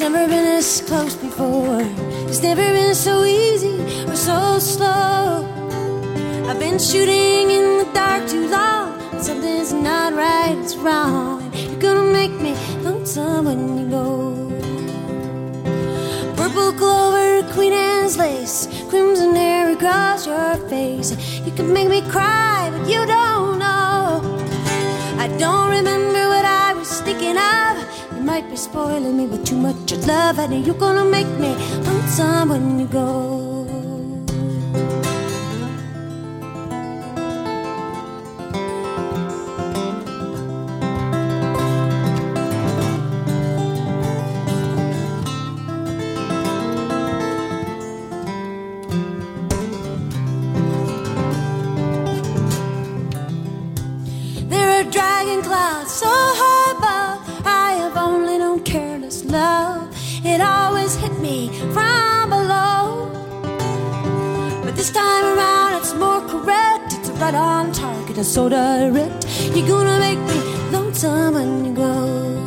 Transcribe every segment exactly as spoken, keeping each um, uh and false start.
never been this close before. It's never been so easy or so slow. I've been shooting in the dark too long. When something's not right, it's wrong. You're gonna make me lonesome when you go. Purple clover, Queen Anne's lace, crimson hair across your face. You can make me cry, but you don't know. I don't remember what I was thinking of. You might be spoiling me with too much of love. I know you're gonna make me lonesome when you go. Dragon clouds so high above, I have only known careless love. It always hit me from below, but this time around it's more correct. It's right on target, it's so direct. You're gonna make me lonesome when you go.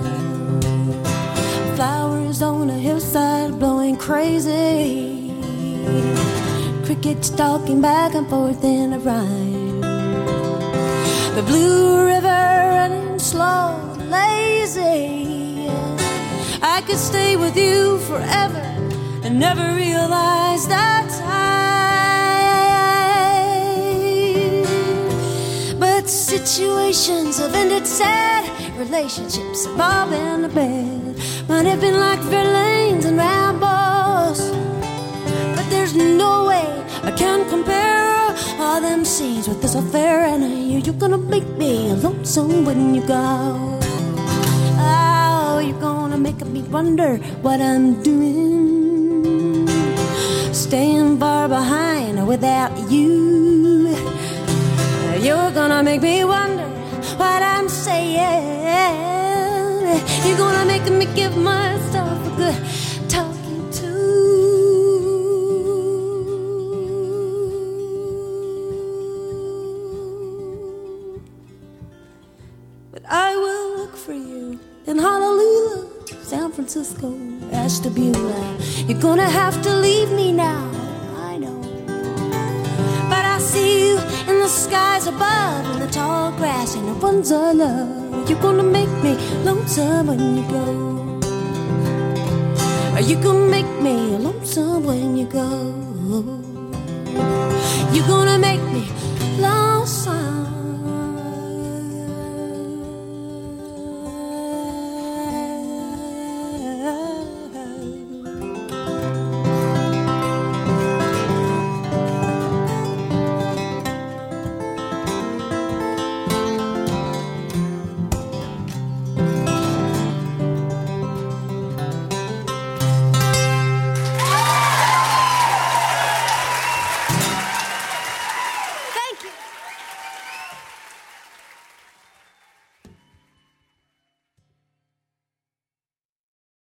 Flowers on a hillside blowing crazy, crickets talking back and forth in a rhyme. The blue river running slow, lazy. I could stay with you forever and never realize that time. But situations have ended sad. Relationships have all been a bed. Might have been like Verlaines and Rambos, but there's no way I can compare all them scenes with this affair. And you, you're gonna make me lonesome when you go. Oh, you're gonna make me wonder what I'm doing, staying far behind without you. You're gonna make me wonder what I'm saying. You're gonna make me give myself a good talking to. I will look for you in Honolulu, San Francisco, Ashtabula. You're gonna have to leave me now, I know, but I see you in the skies above, in the tall grass and the ones I love. You're gonna make me lonesome when you go. Are you gonna make me lonesome when you go?